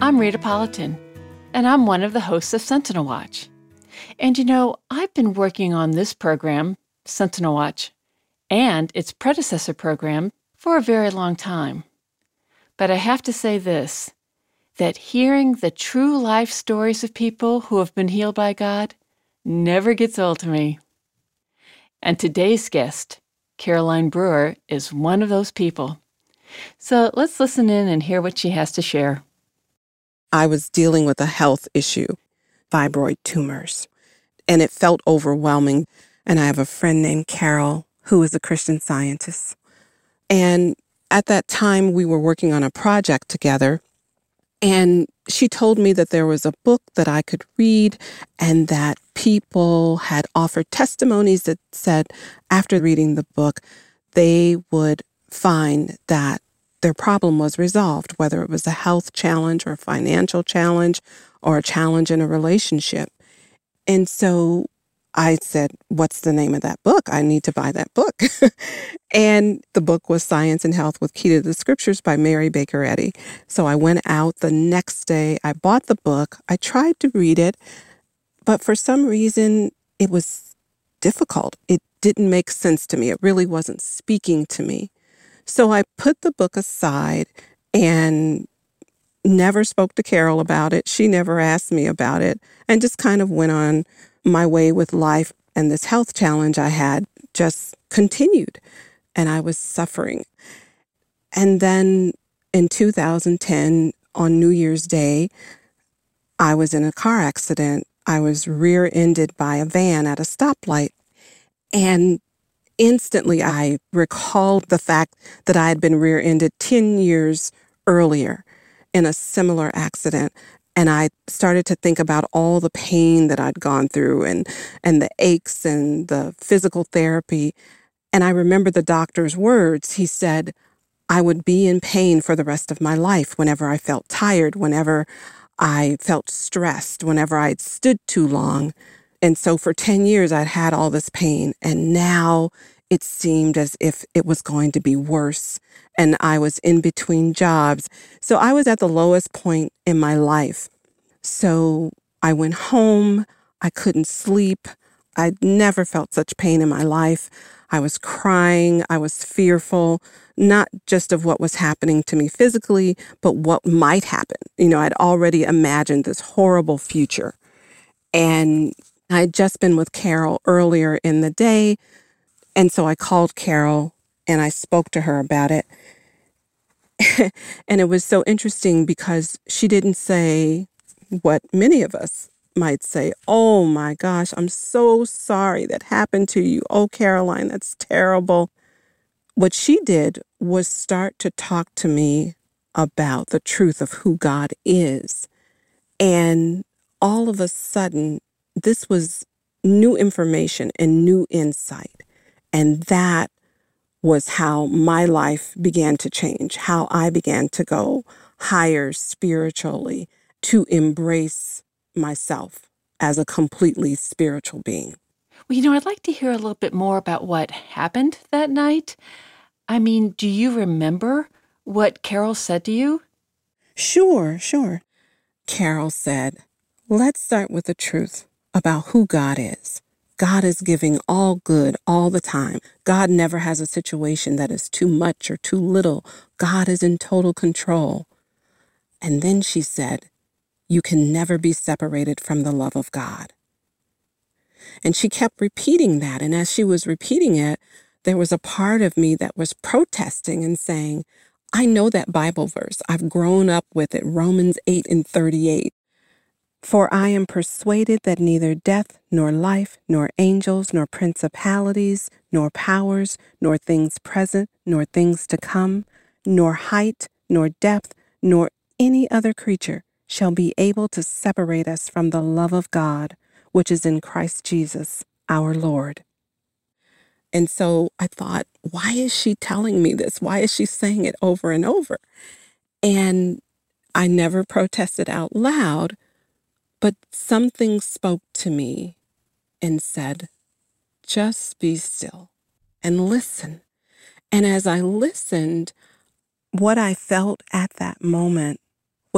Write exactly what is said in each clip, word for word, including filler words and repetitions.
I'm Rita Politan, and I'm one of the hosts of Sentinel Watch. And you know, I've been working on this program, Sentinel Watch, and its predecessor program for a very long time. But I have to say this, that hearing the true life stories of people who have been healed by God never gets old to me. And today's guest, Caroline Brewer, is one of those people. So let's listen in and hear what she has to share. I was dealing with a health issue, fibroid tumors, and it felt overwhelming. And I have a friend named Carol who is a Christian Scientist. And at that time, we were working on a project together. And she told me that there was a book that I could read and that people had offered testimonies that said after reading the book, they would find that their problem was resolved, whether it was a health challenge or a financial challenge or a challenge in a relationship. And so I said, what's the name of that book? I need to buy that book. And the book was Science and Health with Key to the Scriptures by Mary Baker Eddy. So I went out the next day. I bought the book. I tried to read it, but for some reason, it was difficult. It didn't make sense to me. It really wasn't speaking to me. So I put the book aside and never spoke to Carol about it. She never asked me about it, and just kind of went on my way with life. And this health challenge I had just continued, and I was suffering. And then in two thousand ten, on New Year's Day, I was in a car accident. I was rear-ended by a van at a stoplight. And instantly, I recalled the fact that I had been rear-ended ten years earlier in a similar accident. And I started to think about all the pain that I'd gone through and, and the aches and the physical therapy. And I remember the doctor's words. He said, I would be in pain for the rest of my life whenever I felt tired, whenever I felt stressed, whenever I'd stood too long. And so for ten years, I'd had all this pain. And now it seemed as if it was going to be worse. And I was in between jobs. So I was at the lowest point in my life. So I went home. I couldn't sleep. I'd never felt such pain in my life. I was crying. I was fearful, not just of what was happening to me physically, but what might happen. You know, I'd already imagined this horrible future. And I'd just been with Carol earlier in the day. And so I called Carol and I spoke to her about it. And it was so interesting because she didn't say what many of us might say. Oh my gosh, I'm so sorry that happened to you. Oh, Caroline, that's terrible. What she did was start to talk to me about the truth of who God is. And all of a sudden, this was new information and new insight. And that was how my life began to change, how I began to go higher spiritually, to embrace myself as a completely spiritual being. Well, you know, I'd like to hear a little bit more about what happened that night. I mean, do you remember what Carol said to you? Sure, sure. Carol said, let's start with the truth about who God is. God is giving all good all the time. God never has a situation that is too much or too little. God is in total control. And then she said, you can never be separated from the love of God. And she kept repeating that. And as she was repeating it, there was a part of me that was protesting and saying, I know that Bible verse. I've grown up with it, Romans eight and thirty-eight. For I am persuaded that neither death, nor life, nor angels, nor principalities, nor powers, nor things present, nor things to come, nor height, nor depth, nor any other creature shall be able to separate us from the love of God, which is in Christ Jesus, our Lord. And so I thought, why is she telling me this? Why is she saying it over and over? And I never protested out loud. But something spoke to me and said, just be still and listen. And as I listened, what I felt at that moment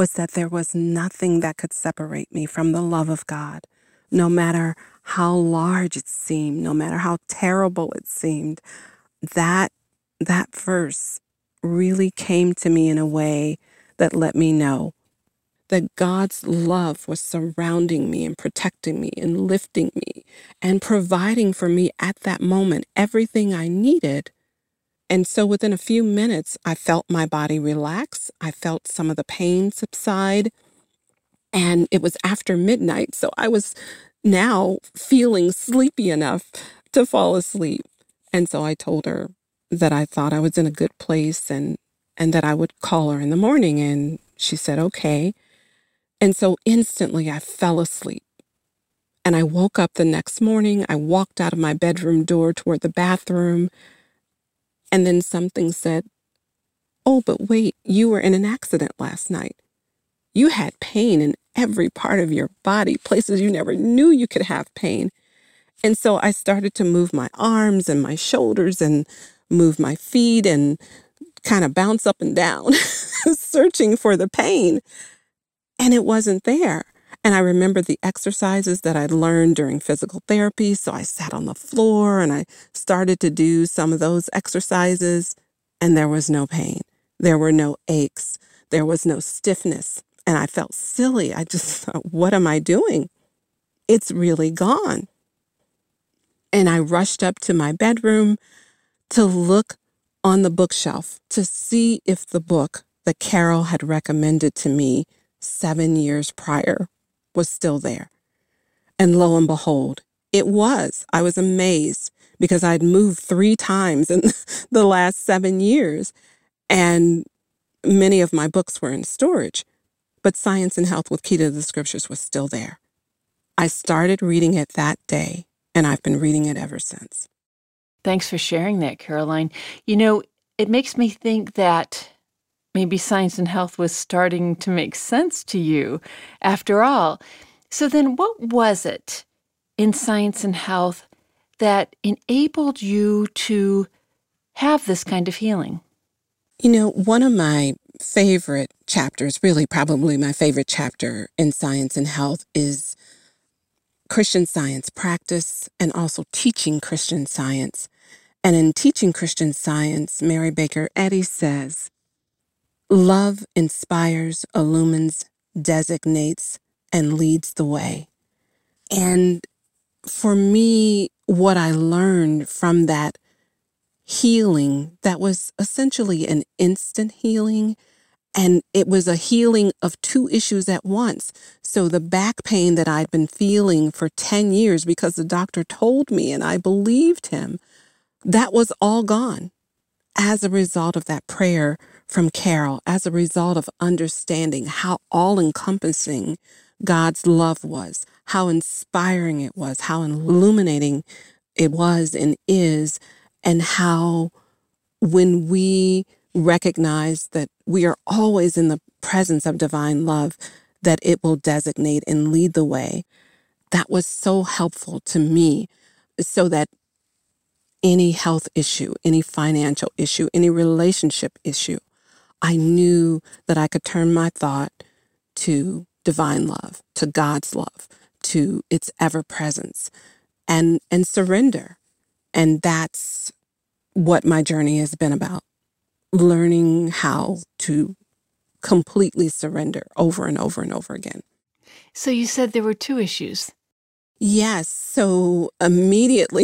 was that there was nothing that could separate me from the love of God, no matter how large it seemed, no matter how terrible it seemed. That, that verse really came to me in a way that let me know that God's love was surrounding me and protecting me and lifting me and providing for me at that moment everything I needed. And so within a few minutes, I felt my body relax. I felt some of the pain subside. And it was after midnight, so I was now feeling sleepy enough to fall asleep. And so I told her that I thought I was in a good place and, and that I would call her in the morning. And she said, okay. And so instantly I fell asleep. And I woke up the next morning. I walked out of my bedroom door toward the bathroom. And then something said, oh, but wait, you were in an accident last night. You had pain in every part of your body, places you never knew you could have pain. And so I started to move my arms and my shoulders and move my feet and kind of bounce up and down, searching for the pain. And it wasn't there. And I remember the exercises that I'd learned during physical therapy. So I sat on the floor and I started to do some of those exercises, and there was no pain. There were no aches. There was no stiffness. And I felt silly. I just thought, what am I doing? It's really gone. And I rushed up to my bedroom to look on the bookshelf to see if the book that Carol had recommended to me seven years prior was still there. And lo and behold, it was. I was amazed because I'd moved three times in the last seven years, and many of my books were in storage. But Science and Health with Key to the Scriptures was still there. I started reading it that day, and I've been reading it ever since. Thanks for sharing that, Caroline. You know, it makes me think that maybe Science and Health was starting to make sense to you after all. So then what was it in Science and Health that enabled you to have this kind of healing? You know, one of my favorite chapters, really probably my favorite chapter in Science and Health, is Christian Science practice and also teaching Christian Science. And in teaching Christian Science, Mary Baker Eddy says, love inspires, illumines, designates, and leads the way. And for me, what I learned from that healing, that was essentially an instant healing, and it was a healing of two issues at once. So the back pain that I'd been feeling for ten years because the doctor told me and I believed him, that was all gone as a result of that prayer from Carol, as a result of understanding how all-encompassing God's love was, how inspiring it was, how illuminating it was and is, and how when we recognize that we are always in the presence of divine love, that it will designate and lead the way. That was so helpful to me, so that any health issue, any financial issue, any relationship issue, I knew that I could turn my thought to divine love, to God's love, to its ever-presence, and, and surrender. And that's what my journey has been about, learning how to completely surrender over and over and over again. So you said there were two issues. Yes. So immediately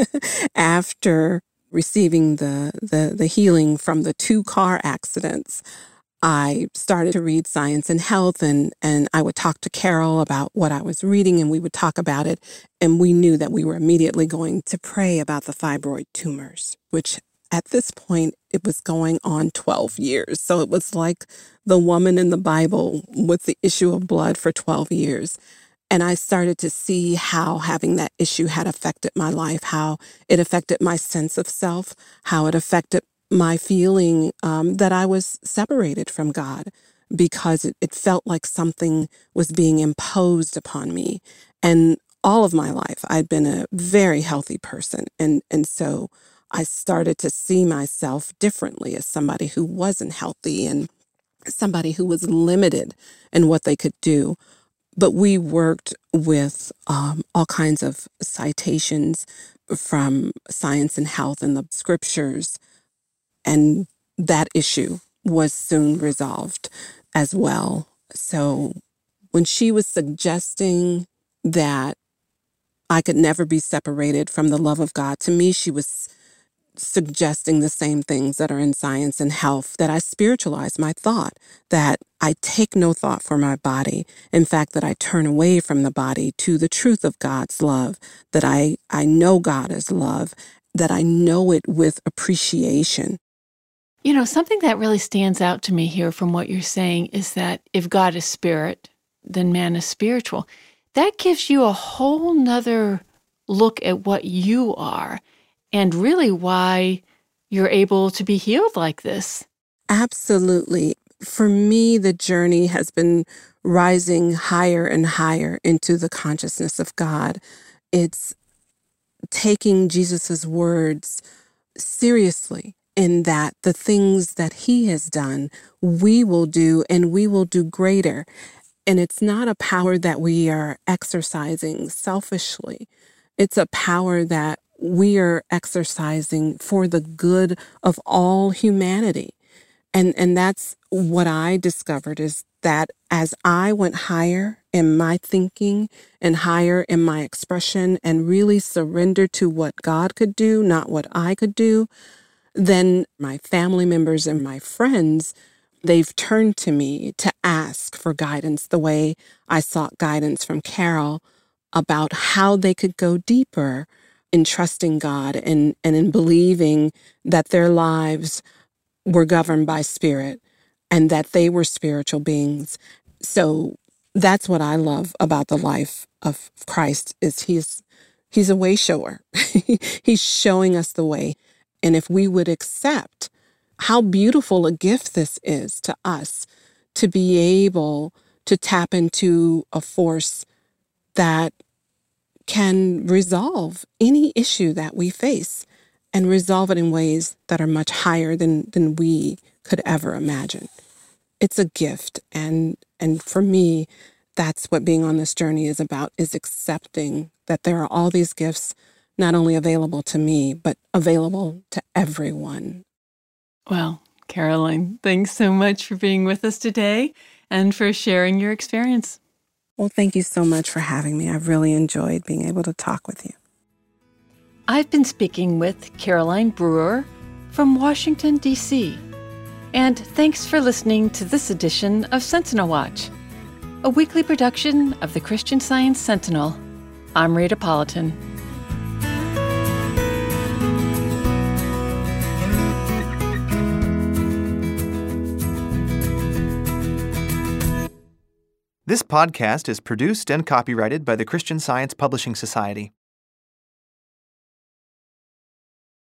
after receiving the, the, the healing from the two car accidents, I started to read Science and Health, and, and I would talk to Carol about what I was reading, and we would talk about it. And we knew that we were immediately going to pray about the fibroid tumors, which at this point, it was going on twelve years. So it was like the woman in the Bible with the issue of blood for twelve years. And I started to see how having that issue had affected my life, how it affected my sense of self, how it affected my feeling um, that I was separated from God, because it, it felt like something was being imposed upon me. And all of my life, I'd been a very healthy person. And, and so I started to see myself differently as somebody who wasn't healthy. And somebody who was limited in what they could do. But we worked with um, all kinds of citations from Science and Health and the scriptures, and that issue was soon resolved as well. So when she was suggesting that I could never be separated from the love of God, to me, she was suggesting the same things that are in Science and Health, that I spiritualize my thought, that I take no thought for my body. In fact, that I turn away from the body to the truth of God's love, that I, I know God as love, that I know it with appreciation. You know, something that really stands out to me here from what you're saying is that if God is spirit, then man is spiritual. That gives you a whole nother look at what you are, and really why you're able to be healed like this. Absolutely. For me, the journey has been rising higher and higher into the consciousness of God. It's taking Jesus's words seriously, in that the things that he has done, we will do, and we will do greater. And it's not a power that we are exercising selfishly. It's a power that we are exercising for the good of all humanity. And and that's what I discovered, is that as I went higher in my thinking and higher in my expression and really surrendered to what God could do, not what I could do, then my family members and my friends, they've turned to me to ask for guidance the way I sought guidance from Carol about how they could go deeper in trusting God and, and in believing that their lives were governed by spirit and that they were spiritual beings. So that's what I love about the life of Christ, is he's he's a way shower. He's showing us the way. And if we would accept how beautiful a gift this is to us, to be able to tap into a force that can resolve any issue that we face, and resolve it in ways that are much higher than, than we could ever imagine. It's a gift. And, and for me, that's what being on this journey is about, is accepting that there are all these gifts not only available to me, but available to everyone. Well, Caroline, thanks so much for being with us today and for sharing your experience. Well, thank you so much for having me. I've really enjoyed being able to talk with you. I've been speaking with Caroline Brewer from Washington, D C And thanks for listening to this edition of Sentinel Watch, a weekly production of the Christian Science Sentinel. I'm Rita Politan. This podcast is produced and copyrighted by the Christian Science Publishing Society.